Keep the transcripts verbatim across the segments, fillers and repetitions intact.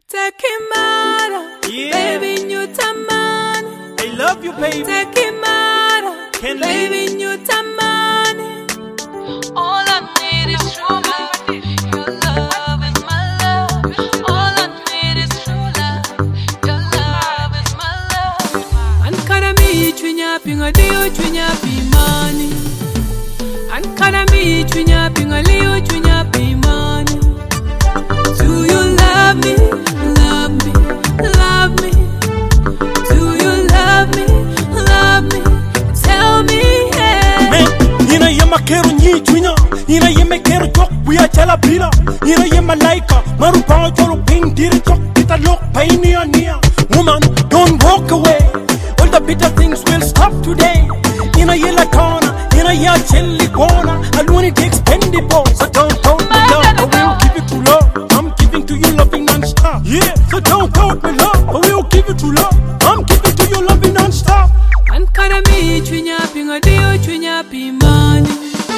Tekimara, Yeah. baby Newtamani. I love you, baby. Tekimara, Can't baby Newtamani. All I need is true love. Your love is my love. All I need is true love. Your love is my love. Ankara mi chunya pinga dio chunya pimani. Ankara mi chunya pinga leo chunya pimani. Do you love me? Love me, love me. Do you love me? Love me. Tell me, yeah. Man, Nina yema kero nyi chunya. Nina yema kero jok buya chala bila. Nina yema laika maru pao cholo ping diri chok kita lok painia nia. Woman, don't walk away. All the bitter things will stop today. Nina yela kona, Nina ya chili kona. Aluni takes pendable, so don't doubt me love, but we'll give it to love. I'm giving to you loving non-stop. Yeah, so don't doubt me love, but we'll give it to love. I'm giving to you loving non-stop. Ankara mi chunya pinga dio chunya pimani.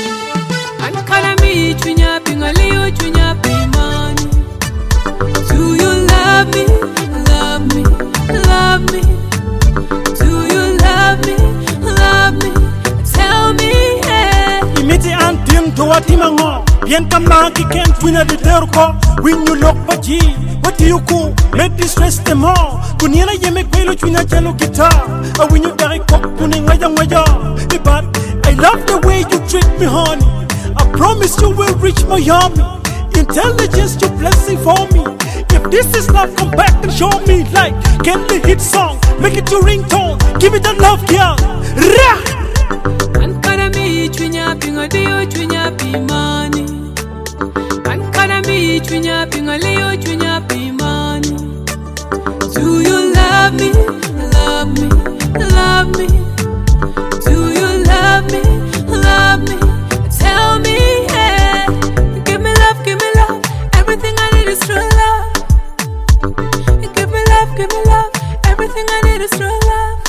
Ankara mi chunya pinga leo chunya pimani. Do you love me? Love me, love me. Do you love me? Love me. Tell me, yeah. Imiti antin to watimango. Bien kama ki can't win a little ko. When you look baji, what do you call? Make this stress them all. Kunyela yeme kwelo chuna chalo guitar. A when you die cock kuning waya waya. But I love the way you treat me, honey. I promise you will reach Miami. Intelligence, your blessing for me. If this is love, come back and show me. Like, can the hit song? Make it your ringtone. Give it the love, girl. Rah! Ankara mi chunya pinga dio chunya pimani. Ankara mi chunya pinga leo chunya pimani. Do you love me? Love me, love me. Do you love me? Love me. Tell me, yeah. Give me love, give me love. Everything I need is true love. Give me love, give me love. Everything I need is true love.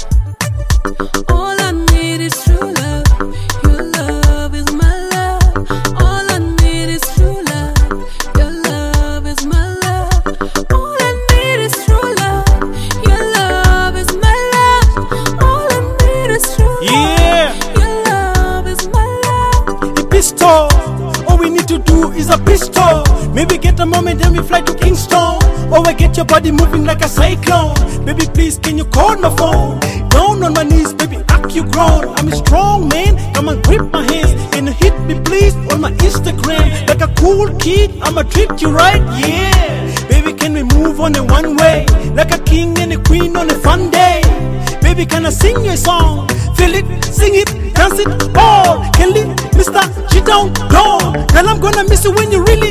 All I need is true love. Your love is my love. All I need is true love. Your love is my love. All I need is true love. Your love is my love. All I need is true love. Yeah. Your love is my love. A pistol. All we need to do is a pistol. Maybe get a moment and we fly to Kingston. Or I get your body moving like a cyclone. Baby, please, can you call my phone? Down on my knees, baby, act you grown. I'm a strong man, come and grip my hands. Can you hit me, please, on my Instagram? Like a cool kid, I'ma treat you right, yeah. Baby, can we move on in one way? Like a king and a queen on a fun day. Baby, can I sing your song? Feel it, sing it, dance it all. Can leave Mister She don't go. Girl, I'm gonna miss you when you really